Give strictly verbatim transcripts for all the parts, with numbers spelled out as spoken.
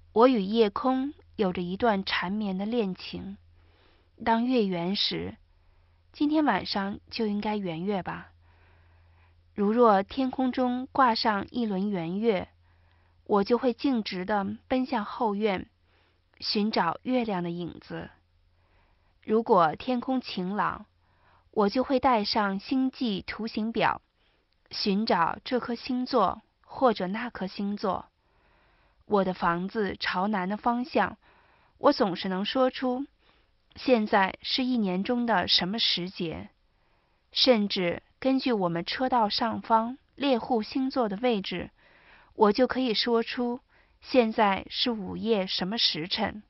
我与夜空有着一段缠绵的恋情。当月圆时，今天晚上就应该圆月吧。如若天空中挂上一轮圆月，我就会径直地奔向后院，寻找月亮的影子。如果天空晴朗，我就会带上星际图形表，寻找这颗星座或者那颗星座。我的房子朝南的方向，我总是能说出现在是一年中的什么时节，甚至根据我们车道上方猎户星座的位置，我就可以说出现在是午夜什么时辰。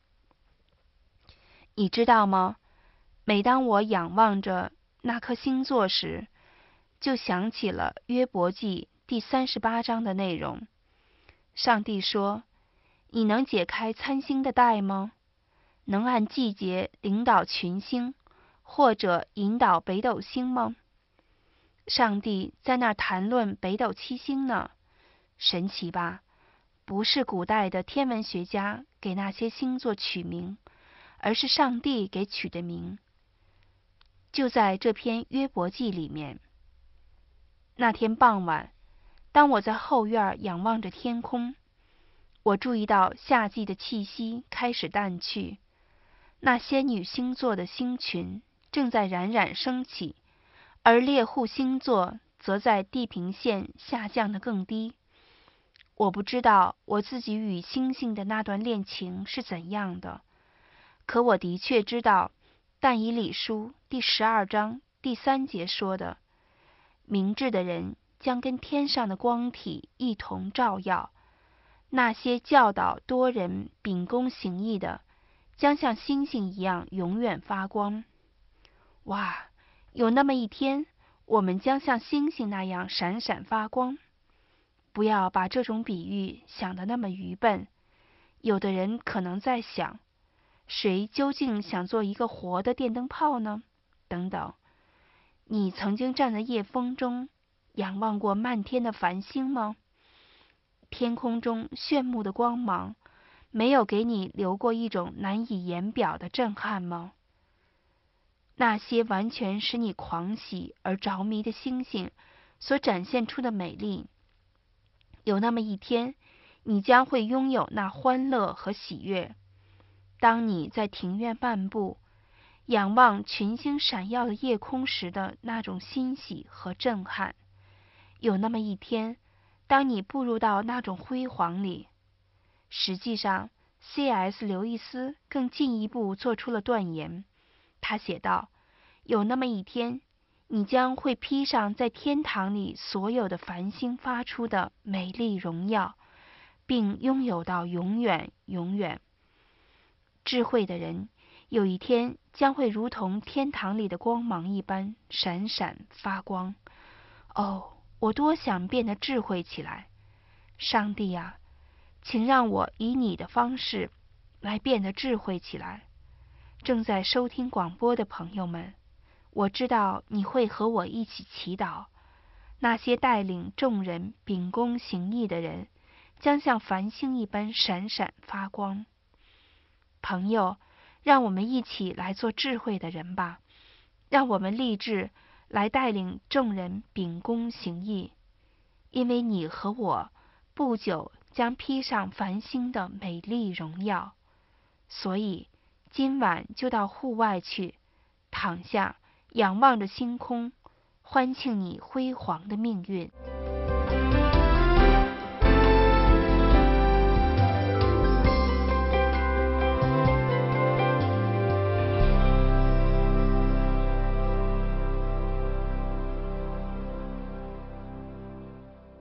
你知道吗？每当我仰望着那颗星座时，就想起了约伯记第三十八章的内容。上帝说：你能解开参星的带吗？能按季节领导群星，或者引导北斗星吗？上帝在那儿谈论北斗七星呢，神奇吧？不是古代的天文学家给那些星座取名，而是上帝给取的名。就在这篇约伯记里面。那天傍晚，当我在后院仰望着天空，我注意到夏季的气息开始淡去，那仙女星座的星群正在冉冉升起，而猎户星座则在地平线下降得更低。我不知道我自己与星星的那段恋情是怎样的，可我的确知道但以理书第十二章第三节说的，明智的人将跟天上的光体一同照耀，那些教导多人秉公行义的，将像星星一样永远发光。哇，有那么一天，我们将像星星那样闪闪发光。不要把这种比喻想得那么愚笨。有的人可能在想，谁究竟想做一个活的电灯泡呢？等等。你曾经站在夜风中仰望过漫天的繁星吗？天空中炫目的光芒，没有给你留过一种难以言表的震撼吗？那些完全使你狂喜而着迷的星星所展现出的美丽，有那么一天，你将会拥有那欢乐和喜悦。当你在庭院漫步，仰望群星闪耀的夜空时的那种欣喜和震撼，有那么一天，当你步入到那种辉煌里。实际上 C S 刘易斯更进一步做出了断言。他写道，有那么一天，你将会披上在天堂里所有的繁星发出的美丽荣耀，并拥有到永远永远。智慧的人有一天将会如同天堂里的光芒一般闪闪发光。哦，我多想变得智慧起来。上帝啊，请让我以你的方式来变得智慧起来。正在收听广播的朋友们，我知道你会和我一起祈祷。那些带领众人秉公行义的人，将像繁星一般闪闪发光。朋友，让我们一起来做智慧的人吧。让我们立志来带领众人秉公行义，因为你和我不久将披上繁星的美丽荣耀。所以今晚就到户外去，躺下，仰望着星空，欢庆你辉煌的命运。